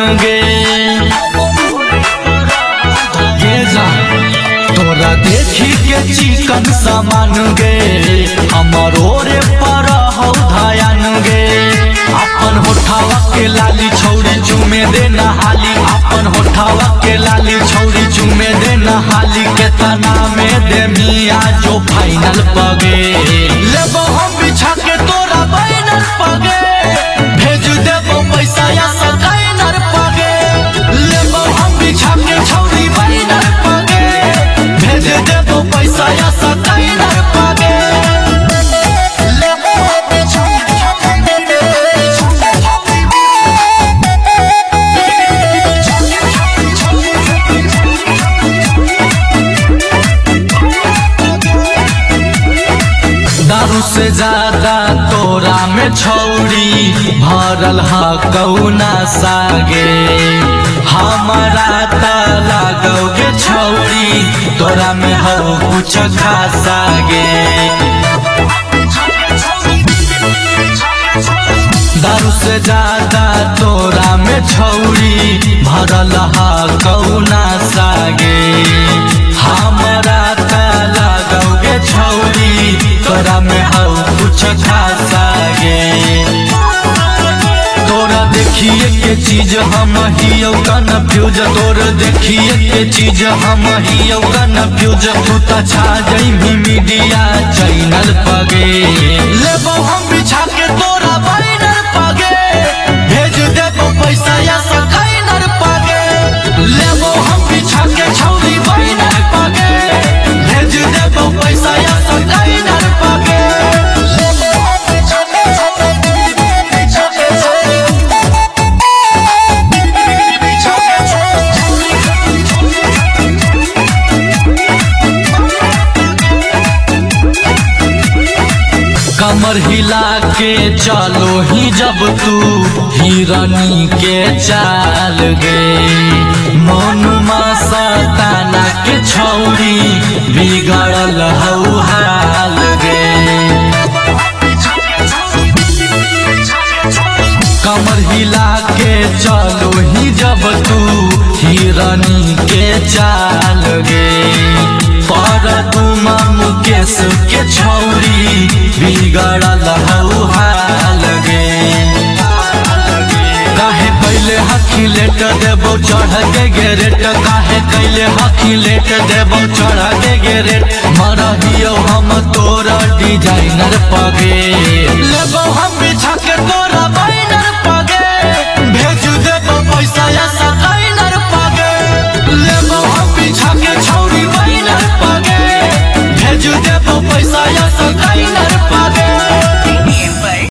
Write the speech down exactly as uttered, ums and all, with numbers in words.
गे ये जा तोरा देखी के चिकन सामान गे हमरो रे पर हौ धायन गे अपन होठावा के लाली छौरी चुमे दे नहाली अपन होठावा के लाली छौरी चुमे दे नहाली के तना में दे मिया जो फाइनल पगे लेबो हम बिछा के तोरा बैनर पगे भेज देबो पैसा या सकाइनर पगे लेबो हम बिछा के छौरी बैनर पगे भेज देबो पैसा या सकाइनर पगे दारू से ज्यादा तोरा में छौरी भरल हा कौना सागे हमारा ताला गौगे छौरी तोरा में हो कुछ खासा गे दारू से ज्यादा तोरा में छौरी भरल हा कौना सागे हमारा ताला गौगे छौरी तोरा में हो कुछ खासा गे तोरा देखिए के चीज हम हियो कन्फ्यूज तोर देखिए के चीज हम हियो कन्फ्यूज तू त छा जइमी मीडिया चैनल पगे लेबो हम बिछा के तोरा बैनर पगे भेज देबो पैसा या सकाइनर पगे लेबो हम बिछा के छौरी बैनर पगे भेज देबो पैसा या सकाइनर पगे कमर हिला के चलो ही जब तू हिरनी के चाल गे मनुमा सताना के छौरी बिगड़ल हौ हाल गे कमर हिला के चलो ही जब तू हिरनी के चाल गे पर तुम मुकेश के छौरी बिगड़ल हौ हाल गे काहे कैले हकी लेट देबो चढ़ के गेरेट काहे कैले हकी लेट देबो चढ़ के गेरेट मरहियो हम तोरा डिजाइनर पगे लेबो हम बिछा के तोरा